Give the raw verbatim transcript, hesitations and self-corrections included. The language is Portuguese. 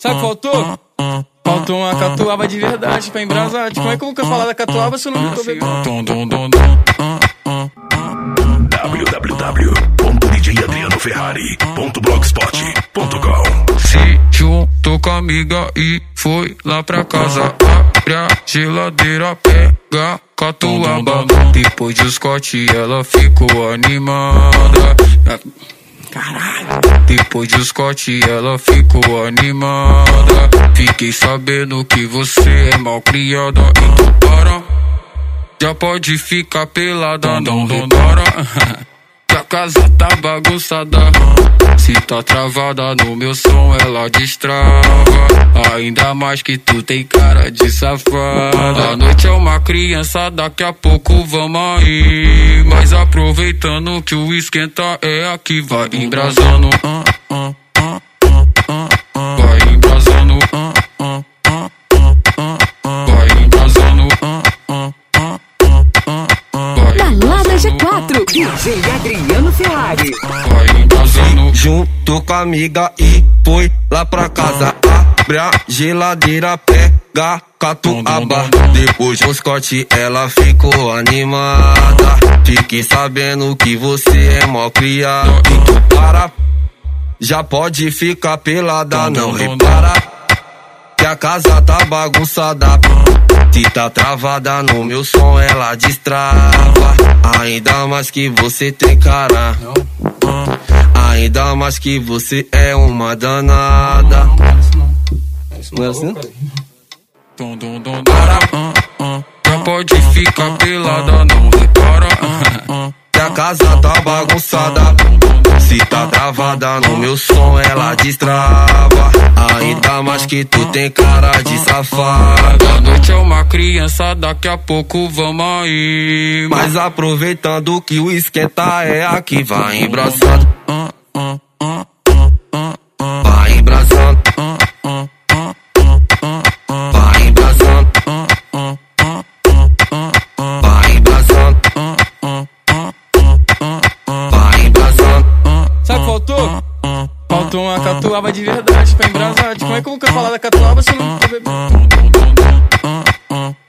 Sabe o que faltou? Faltou uma catuaba de verdade pra embrasar. Como é que eu nunca falar da catuaba se eu não tô bebendo? w w w ponto d j adriano ferrari ponto blogspot ponto com. Se juntou com a amiga e foi lá pra casa. Abre a geladeira, pega catuaba. Depois de Scott ela ficou animada. Caralho. Depois de Scott ela ficou animada. Fiquei sabendo que você é mal criada. Então para, já pode ficar pelada. Não repara que a casa tá bagunçada. Se tá travada no meu som ela destrava. Ainda mais que tu tem cara de safada. A noite é uma criança, daqui a pouco vamos aí. Mas aproveitando que o esquenta é aqui, vai embrasando. Vai embrasando. Vai embrasando. Balada G quatro, D J Adriano Ferrari. Vai embrasando. Juntou com a amiga e foi lá pra casa. Abre a geladeira, pega catuaba. Depois do Scott ela ficou animada. Fiquei sabendo que você é mó criado. Então para, já pode ficar pelada. Não repara que a casa tá bagunçada. Se tá travada no meu som ela destrava. Ainda mais que você tem cara. Ainda mais que você é uma danada. Não é assim? Para, já pode ficar pelada, não repara que a casa tá bagunçada. Se tá travada no meu som ela destrava. Ainda mais que tu tem cara de safada. A noite é uma criança, daqui a pouco vamos aí. Mas aproveitando que o esquenta é aqui, vai embraçando. Vai embraçando. Vai embraçando. Vai embraçando. Vai embraçando. Sabe o que faltou? Faltou uma catuaba de verdade pra embrasar. Como é que eu nunca falar da catuaba se eu não tô bebendo?